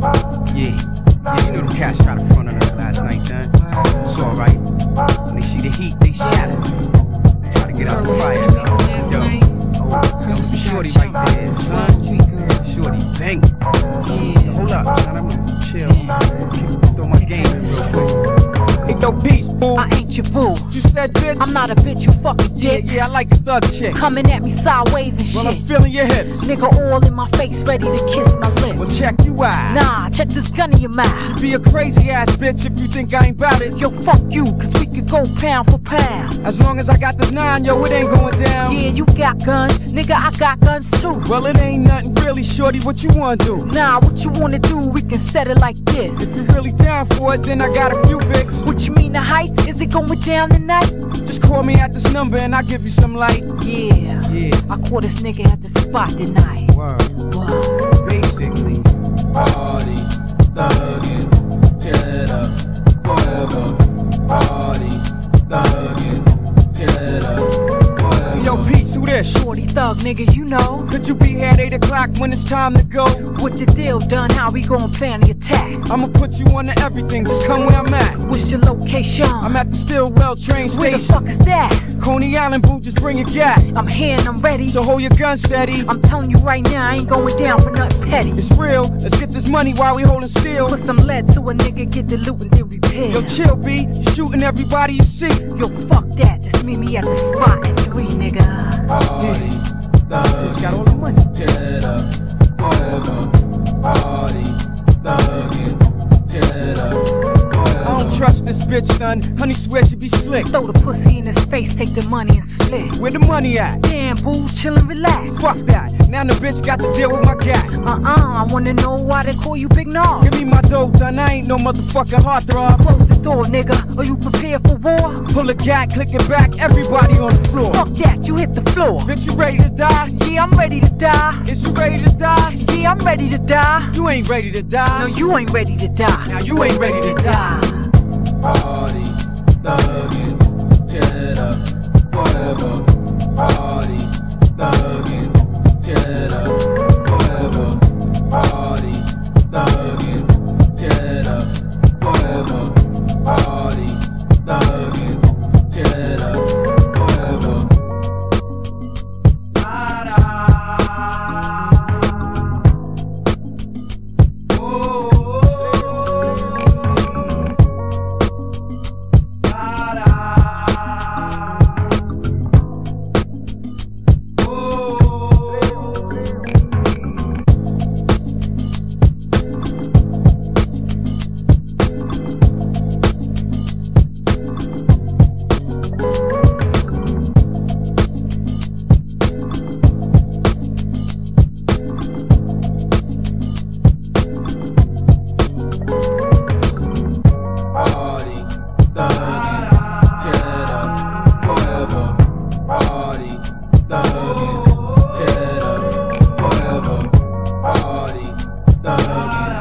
Yeah, you know the cats tried to front on us last night, son. It's alright. When they see the heat, they scatter. Try to get out the fire. Yo, look at Shorty right there, son. Shorty bang. Hold up, son. I'm gonna chill. Throw my game in real quick. Hey, yo, peace, boo. I ain't your boo. You said bitch? I'm not a bitch, you fucking dick. Yeah, I like a thug chick. Coming at me sideways and Well, shit. I'm feeling your hips. Nigga all in my face, ready to kiss my lips. Well, check you out. Nah, check this gun in your mouth. Be a crazy ass bitch if you think I ain't bout it. Yo, fuck you, cause we could go pound for pound. As long as I got this 9, yo, it ain't going down. Yeah, you got guns, nigga, I got guns too. Well, it ain't nothing really, shorty, what you wanna do? Nah, what you wanna do, we can set it like this. If you really down for it, then I got a few bits. What you mean the heights? Is it going down tonight? Just call me at this number and I'll give you some light. Yeah, I caught this nigga at the spot tonight. Word. Word. Basically. Party, thuggin', tear it up, forever. Party, thuggin', tear it up, forever. Yo, Peace, who this? Shorty thug, nigga, you know. Could you be here at 8 o'clock when it's time to go? What the deal done, how we gon' plan the attack? I'ma put you on to everything, just come where I'm at. What's your location? I'm at the Stillwell train Where the station. fuck is that? Coney Island, boo, just bring your gat. I'm here and I'm ready. So hold your gun steady. I'm telling you right now, I ain't going down for nothing petty. It's real, let's get this money while we holding still. Put some lead to a nigga, get the loot and then repair. Yo, chill, B, you shooting everybody you see. Yo, fuck that, just meet me at the spot at 3, nigga. Party, Bitch got all the money. tear it up, forever. Party, thuggin', tear it up, forever. I don't trust this bitch, son. Honey swear she be slick. Throw the pussy in his face, take the money and split. Where the money at? Damn, boo, chillin', relax. Fuck that. Now the bitch got to deal with my gat. I wanna know why they call you Big Nog. Give me my dope, son. I ain't no motherfucking heartthrob. Close the door, nigga. Are you prepared for war? Pull a gat, click it back, everybody on the floor. Fuck that, you hit the floor. Bitch, you ready to die? Yeah, I'm ready to die. Is you ready to die? Yeah, I'm ready to die. You ain't ready to No, die. you ain't ready to die. Now you ain't ready to die. Party, thuggin', tear it up, forever. Party, thuggin', tear it up, forever. Party, thuggin', tear it up, forever. Party, thuggin', tear it up, forever. Thuggin', tear it up, forever. Party, thuggin'.